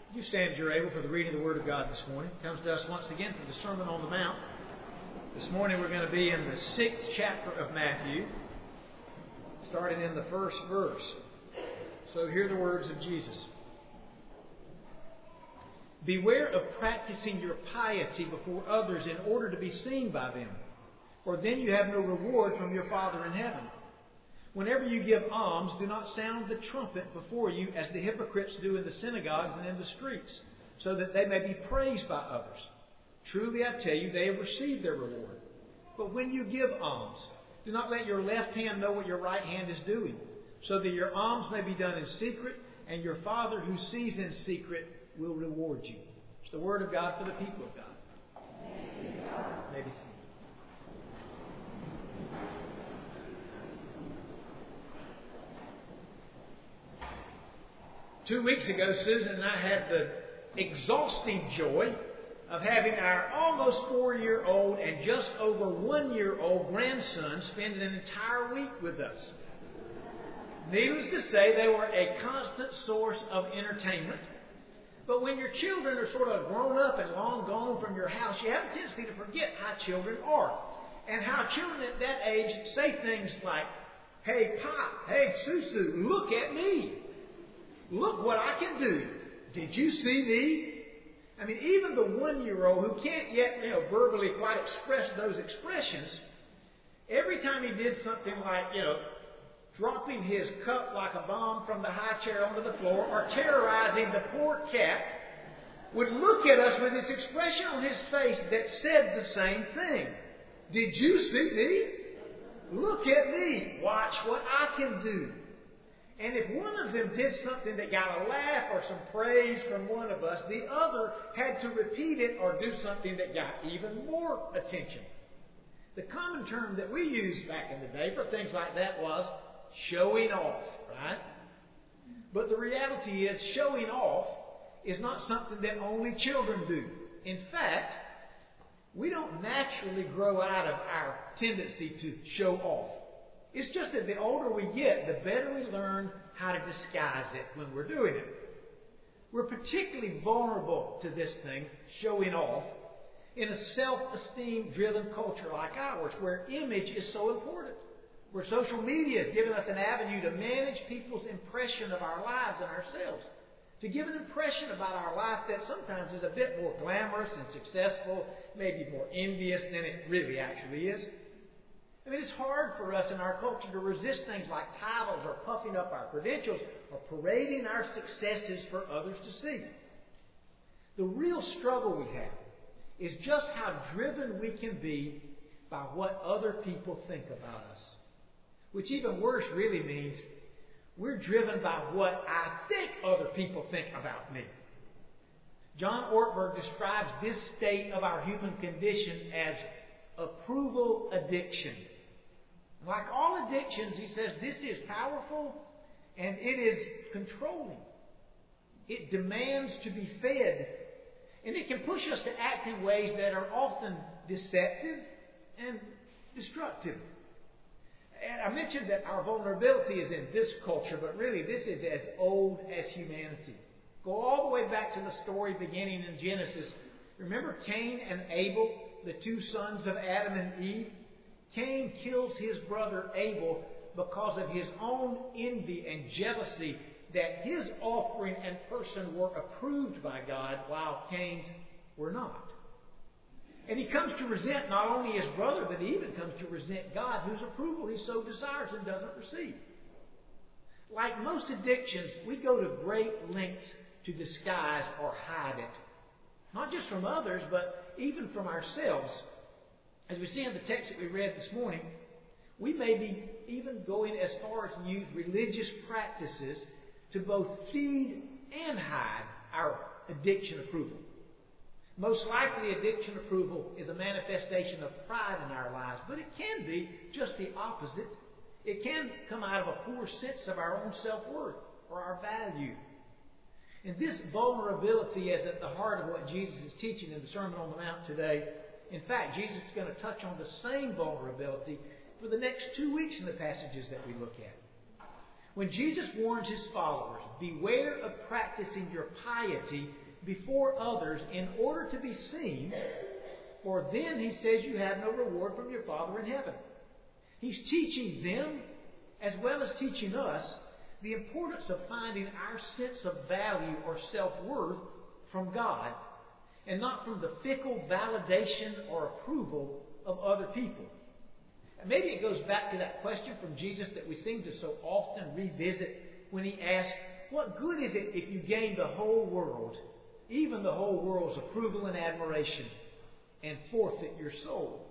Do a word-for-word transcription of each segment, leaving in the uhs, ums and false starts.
You stand as you're able for the reading of the Word of God this morning. It comes to us once again from the Sermon on the Mount. This morning we're going to be in the sixth chapter of Matthew, starting in the first verse. So hear the words of Jesus. Beware of practicing your piety before others in order to be seen by them, for then you have no reward from your Father in heaven. Whenever you give alms, do not sound the trumpet before you as the hypocrites do in the synagogues and in the streets, so that they may be praised by others. Truly I tell you, they have received their reward. But when you give alms, do not let your left hand know what your right hand is doing, so that your alms may be done in secret, and your Father who sees in secret will reward you. It's the word of God for the people of God. May be seated. Two weeks ago, Susan and I had the exhausting joy of having our almost four-year-old and just over one-year-old grandson spend an entire week with us. Needless to say, they were a constant source of entertainment. But when your children are sort of grown up and long gone from your house, you have a tendency to forget how children are. And how children at that age say things like, "Hey, Pop, hey, Susu, look at me. Look what I can do. Did you see me?" I mean, even the one-year-old who can't yet, you know, verbally quite express those expressions, every time he did something like, you know, dropping his cup like a bomb from the high chair onto the floor or terrorizing the poor cat, would look at us with this expression on his face that said the same thing. "Did you see me? Look at me. Watch what I can do." And if one of them did something that got a laugh or some praise from one of us, the other had to repeat it or do something that got even more attention. The common term that we used back in the day for things like that was showing off, right? But the reality is showing off is not something that only children do. In fact, we don't naturally grow out of our tendency to show off. It's just that the older we get, the better we learn how to disguise it when we're doing it. We're particularly vulnerable to this thing, showing off, in a self-esteem driven culture like ours, where image is so important. Where social media has given us an avenue to manage people's impression of our lives and ourselves. To give an impression about our life that sometimes is a bit more glamorous and successful, maybe more envious than it really actually is. I mean, it's hard for us in our culture to resist things like titles or puffing up our credentials or parading our successes for others to see. The real struggle we have is just how driven we can be by what other people think about us. Which even worse really means we're driven by what I think other people think about me. John Ortberg describes this state of our human condition as approval addiction. Like all addictions, he says, this is powerful and it is controlling. It demands to be fed. And it can push us to act in ways that are often deceptive and destructive. And I mentioned that our vulnerability is in this culture, but really this is as old as humanity. Go all the way back to the story beginning in Genesis. Remember Cain and Abel, the two sons of Adam and Eve? Cain kills his brother Abel because of his own envy and jealousy that his offering and person were approved by God while Cain's were not. And he comes to resent not only his brother, but he even comes to resent God, whose approval he so desires and doesn't receive. Like most addictions, we go to great lengths to disguise or hide it. Not just from others, but even from ourselves. As we see in the text that we read this morning, we may be even going as far as to use religious practices to both feed and hide our addiction approval. Most likely, addiction approval is a manifestation of pride in our lives, but it can be just the opposite. It can come out of a poor sense of our own self-worth or our value. And this vulnerability is at the heart of what Jesus is teaching in the Sermon on the Mount today. In fact, Jesus is going to touch on the same vulnerability for the next two weeks in the passages that we look at. When Jesus warns his followers, beware of practicing your piety before others in order to be seen, for then, he says, you have no reward from your Father in heaven. He's teaching them, as well as teaching us, the importance of finding our sense of value or self-worth from God, and not from the fickle validation or approval of other people. And maybe it goes back to that question from Jesus that we seem to so often revisit when he asked, what good is it if you gain the whole world, even the whole world's approval and admiration, and forfeit your soul?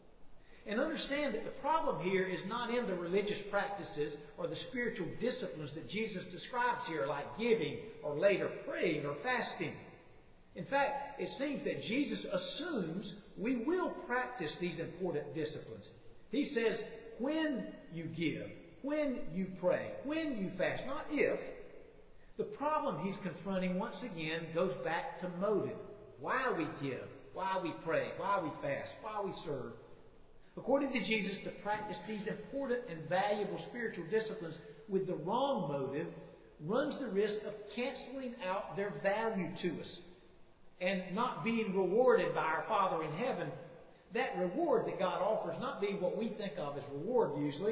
And understand that the problem here is not in the religious practices or the spiritual disciplines that Jesus describes here, like giving or later praying or fasting. In fact, it seems that Jesus assumes we will practice these important disciplines. He says, when you give, when you pray, when you fast, not if. The problem he's confronting once again goes back to motive. Why we give, why we pray, why we fast, why we serve. According to Jesus, to practice these important and valuable spiritual disciplines with the wrong motive runs the risk of canceling out their value to us and not being rewarded by our Father in heaven. That reward that God offers not being what we think of as reward usually,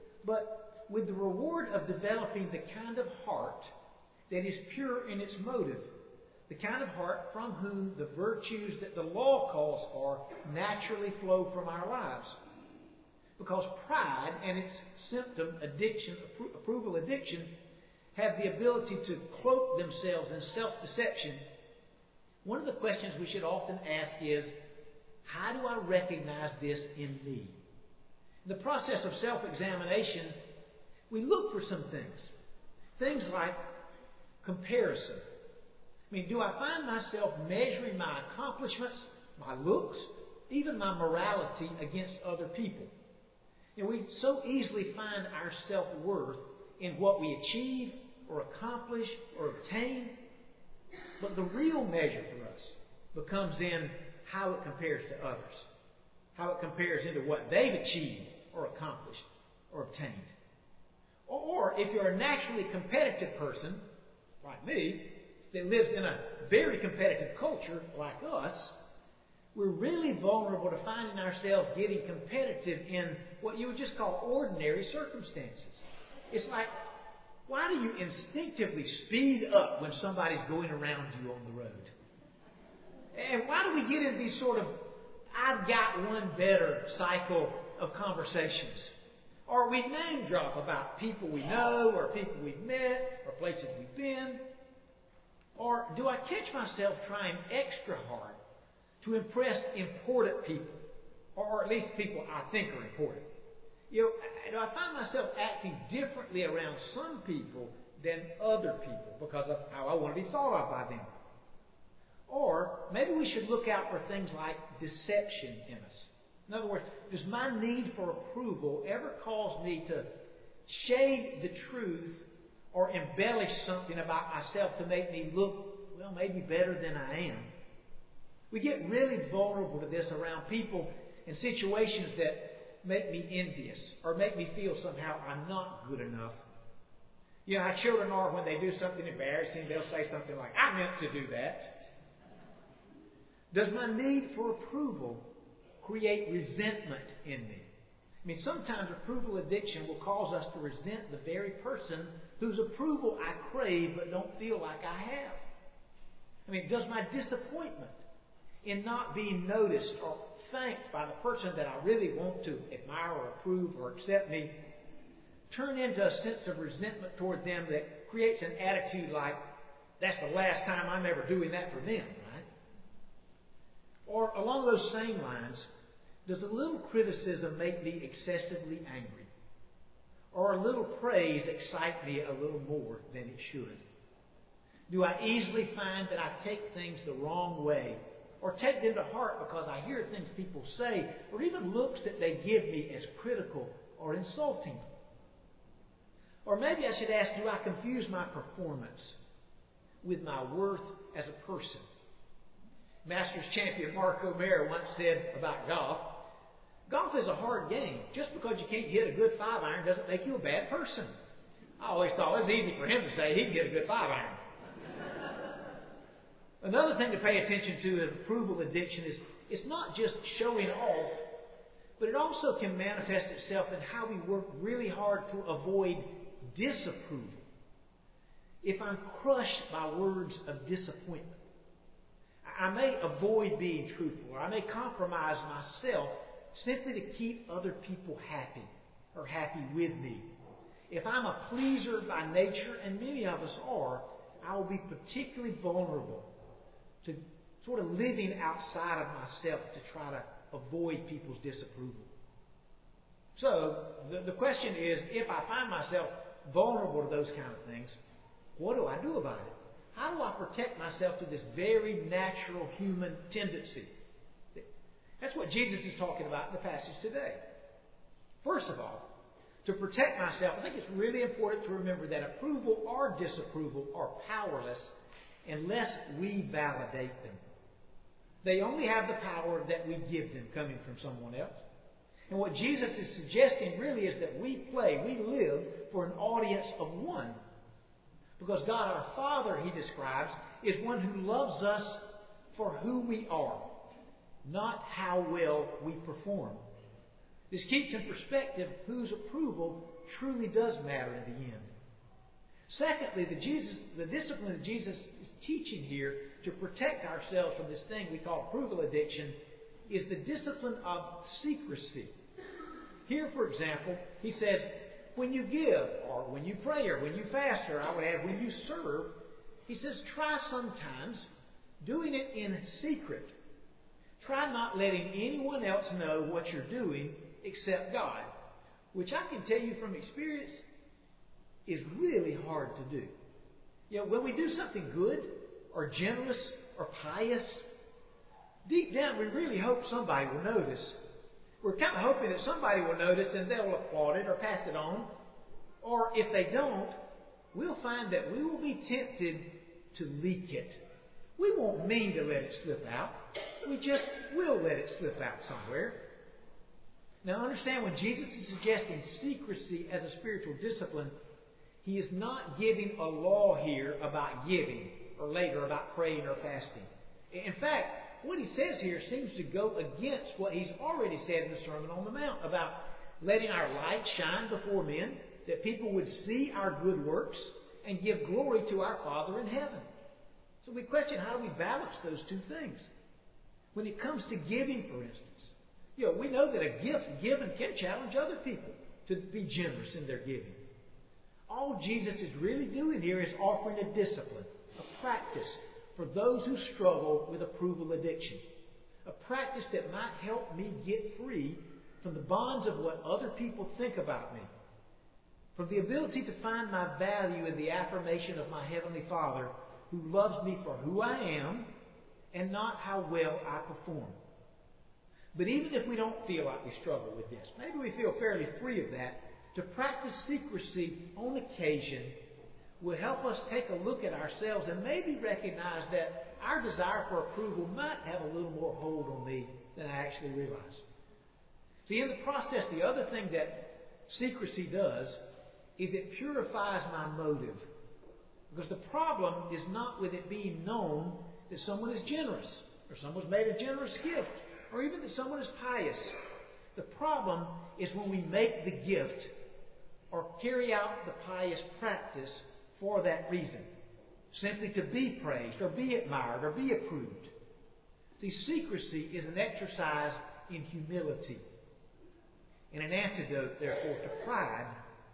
but with the reward of developing the kind of heart that is pure in its motive. The kind of heart from whom the virtues that the law calls for naturally flow from our lives. Because pride and its symptom, addiction, appro- approval addiction, have the ability to cloak themselves in self-deception. One of the questions we should often ask is, how do I recognize this in me? In the process of self-examination, we look for some things. Things like comparison. I mean, do I find myself measuring my accomplishments, my looks, even my morality against other people? You know, we so easily find our self-worth in what we achieve or accomplish or obtain. But the real measure for us becomes in how it compares to others. How it compares into what they've achieved or accomplished or obtained. Or, or if you're a naturally competitive person, like me, that lives in a very competitive culture like us, we're really vulnerable to finding ourselves getting competitive in what you would just call ordinary circumstances. It's like, why do you instinctively speed up when somebody's going around you on the road? And why do we get into these sort of I've got one better cycle of conversations? Or we name drop about people we know, or people we've met, or places we've been. Or do I catch myself trying extra hard to impress important people, or at least people I think are important? You know, do I find myself acting differently around some people than other people because of how I want to be thought of by them? Or maybe we should look out for things like deception in us. In other words, does my need for approval ever cause me to shade the truth or embellish something about myself to make me look, well, maybe better than I am? We get really vulnerable to this around people and situations that make me envious or make me feel somehow I'm not good enough. You know how children are when they do something embarrassing, they'll say something like, I meant to do that. Does my need for approval create resentment in me? I mean, sometimes approval addiction will cause us to resent the very person whose approval I crave but don't feel like I have. I mean, does my disappointment in not being noticed or thanked by the person that I really want to admire or approve or accept me turn into a sense of resentment toward them that creates an attitude like, that's the last time I'm ever doing that for them, right? Or along those same lines, does a little criticism make me excessively angry? Or a little praise excite me a little more than it should? Do I easily find that I take things the wrong way or take them to heart because I hear things people say or even looks that they give me as critical or insulting? Or maybe I should ask, do I confuse my performance with my worth as a person? Masters champion Mark O'Meara once said about golf, golf is a hard game. Just because you can't hit a good five iron doesn't make you a bad person. I always thought it was easy for him to say he can get a good five iron. Another thing to pay attention to in approval addiction is it's not just showing off, but it also can manifest itself in how we work really hard to avoid disapproval. If I'm crushed by words of disappointment, I may avoid being truthful, or I may compromise myself simply to keep other people happy or happy with me. If I'm a pleaser by nature, and many of us are, I will be particularly vulnerable to sort of living outside of myself to try to avoid people's disapproval. So, the, the question is, if I find myself vulnerable to those kind of things, what do I do about it? How do I protect myself to this very natural human tendency? That's what Jesus is talking about in the passage today. First of all, to protect myself, I think it's really important to remember that approval or disapproval are powerless unless we validate them. They only have the power that we give them coming from someone else. And what Jesus is suggesting really is that we play, we live for an audience of one. Because God our Father, he describes, is one who loves us for who we are, not how well we perform. This keeps in perspective whose approval truly does matter in the end. Secondly, the, Jesus, the discipline that Jesus is teaching here to protect ourselves from this thing we call approval addiction is the discipline of secrecy. Here, for example, he says, when you give, or when you pray, or when you fast, or I would add, when you serve, he says, try sometimes doing it in secret. Try not letting anyone else know what you're doing except God, which I can tell you from experience is really hard to do. You know, when we do something good, or generous, or pious, deep down we really hope somebody will notice. We're kind of hoping that somebody will notice and they'll applaud it or pass it on. Or if they don't, we'll find that we will be tempted to leak it. We won't mean to let it slip out. We just will let it slip out somewhere. Now understand, when Jesus is suggesting secrecy as a spiritual discipline, he is not giving a law here about giving, or later about praying or fasting. In fact, what he says here seems to go against what he's already said in the Sermon on the Mount about letting our light shine before men, that people would see our good works and give glory to our Father in heaven. So we question, how do we balance those two things? When it comes to giving, for instance, you know, we know that a gift given can challenge other people to be generous in their giving. All Jesus is really doing here is offering a discipline, a practice for those who struggle with approval addiction. A practice that might help me get free from the bonds of what other people think about me. From the ability to find my value in the affirmation of my Heavenly Father, who loves me for who I am and not how well I perform. But even if we don't feel like we struggle with this, maybe we feel fairly free of that, to practice secrecy on occasion will help us take a look at ourselves and maybe recognize that our desire for approval might have a little more hold on me than I actually realize. See, in the process, the other thing that secrecy does is it purifies my motive. Because the problem is not with it being known that someone is generous, or someone's made a generous gift, or even that someone is pious. The problem is when we make the gift or carry out the pious practice for that reason, simply to be praised or be admired or be approved. See, secrecy is an exercise in humility and an antidote, therefore, to pride.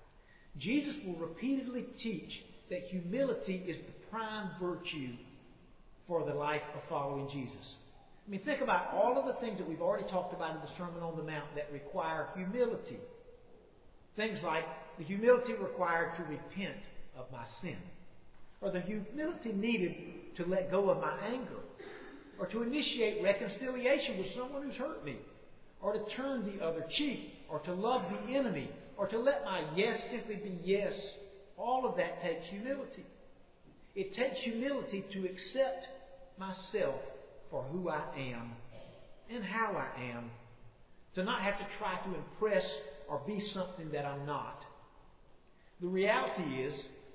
Jesus will repeatedly teach that humility is the prime virtue for the life of following Jesus. I mean, think about all of the things that we've already talked about in the Sermon on the Mount that require humility. Things like the humility required to repent of my sin, or the humility needed to let go of my anger, or to initiate reconciliation with someone who's hurt me, or to turn the other cheek, or to love the enemy, or to let my yes simply be yes. All of that takes humility. It takes humility to accept myself for who I am and how I am, to not have to try to impress or be something that I'm not. The reality is,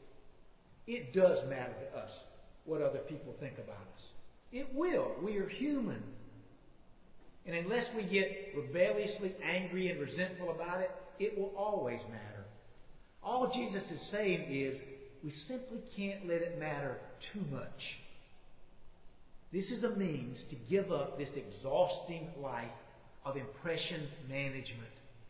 it does matter to us what other people think about us. It will. We are human. And unless we get rebelliously angry and resentful about it, it will always matter. All Jesus is saying is, we simply can't let it matter too much. This is a means to give up this exhausting life of impression management.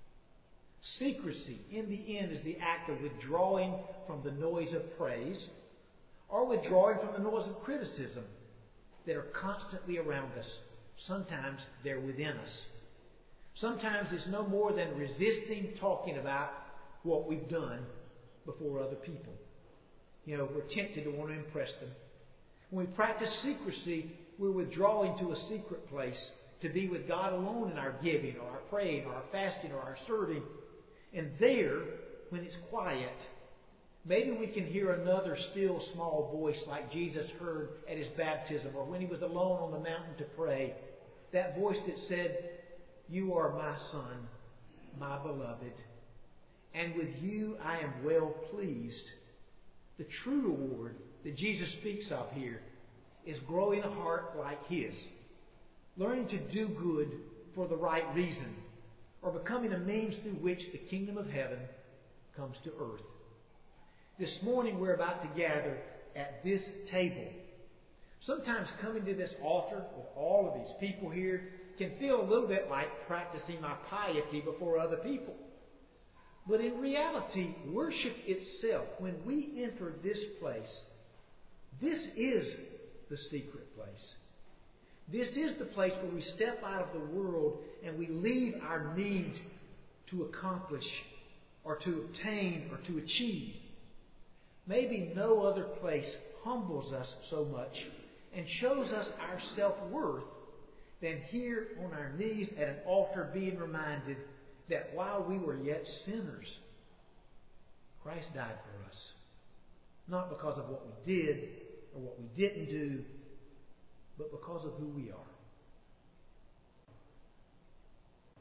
Secrecy, in the end, is the act of withdrawing from the noise of praise or withdrawing from the noise of criticism that are constantly around us. Sometimes they're within us. Sometimes it's no more than resisting talking about what we've done before other people. You know, we're tempted to want to impress them. When we practice secrecy, we're withdrawing to a secret place to be with God alone in our giving or our praying or our fasting or our serving. And there, when it's quiet, maybe we can hear another still small voice like Jesus heard at His baptism or when He was alone on the mountain to pray. That voice that said, "You are my Son, my beloved, and with you I am well pleased." The true reward that Jesus speaks of here is growing a heart like His, learning to do good for the right reason, or becoming a means through which the kingdom of heaven comes to earth. This morning we're about to gather at this table. Sometimes coming to this altar with all of these people here can feel a little bit like practicing my piety before other people. But in reality, worship itself, when we enter this place, this is the secret place. This is the place where we step out of the world and we leave our need to accomplish or to obtain or to achieve. Maybe no other place humbles us so much and shows us our self-worth than here on our knees at an altar being reminded that while we were yet sinners, Christ died for us. Not because of what we did or what we didn't do, but because of who we are.